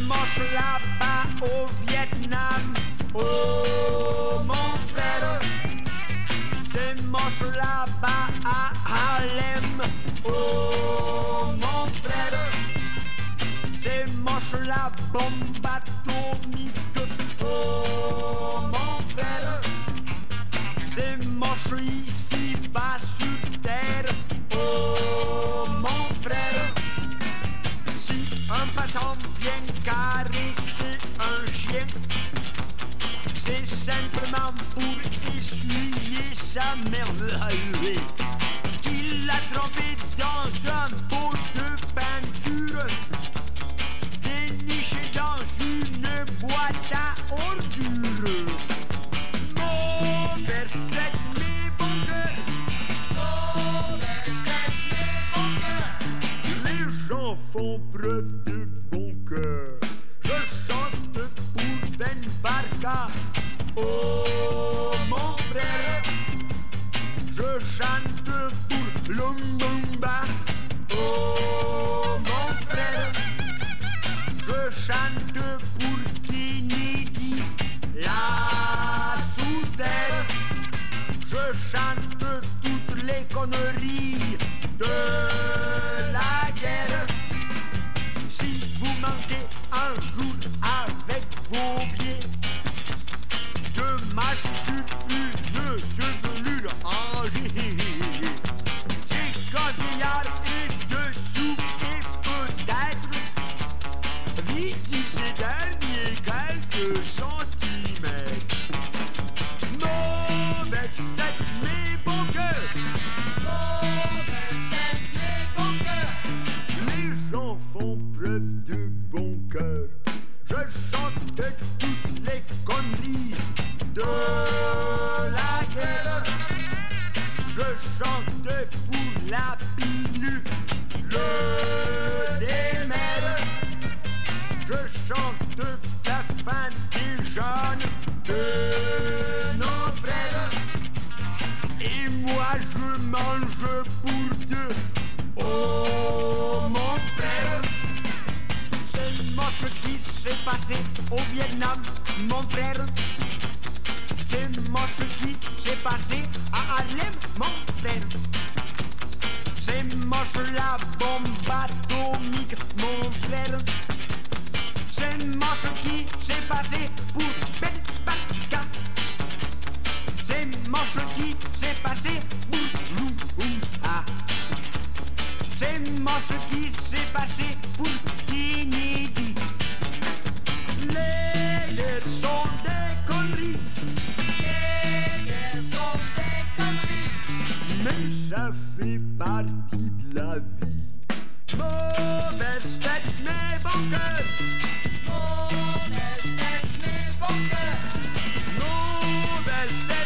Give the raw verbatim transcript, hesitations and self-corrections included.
moche là-bas au Vietnam. Oh mon frère, c'est moche là-bas à Harlem. Oh mon frère, c'est moche la bombe atomique. Oh mon frère, c'est moche ici bas sur terre. Oh mon frère, si un passant vient caresser un chien, c'est simplement pour essuyer sa merde qu'il l'a trempé dans un pot de peinture déniché dans une boîte à ordures. Mauvaise tête, mais bon cœur. Mauvaise tête, mais bon cœur. Les gens font preuve de bon cœur. Je chante pour Ben Barka. Oh mon frère, je chante pour Lumumba. Oh mon frère, je chante pour Kennedy, la sous-terre. Je chante toutes les conneries de la guerre. Si vous mentez un jour avec vos pieds, de marche sur une chevelure en G. C'est caviar et dessous et peut-être vite ces derniers quelques centimètres. Mauvaise tête, mais bon cœur. Mauvaise tête, mais bon cœur. Les gens font preuve de bon cœur. Je chante toutes les conneries de la guerre. Je chante pour la pilule des mers. Je chante la fin des jeunes de nos frères. Et moi je mange pour deux. Oh mon frère, c'est moche qui s'est passé au Vietnam, mon frère. C'est moche qui s'est passé à Harlem, mon frère. C'est moche la bombe atomique, mon frère. C'est moche qui s'est passé pour Ben Barka. C'est moche qui s'est passé pour Lumumba. C'est moche qui s'est passé pour Kennedy. Les guerres sont des conneries. Les guerres sont des conneries. Mais ça fait partie de la vie. Mauvaise tête, mais bon cœur. Mauvaise tête, mais bon cœur. Mauvaise tête.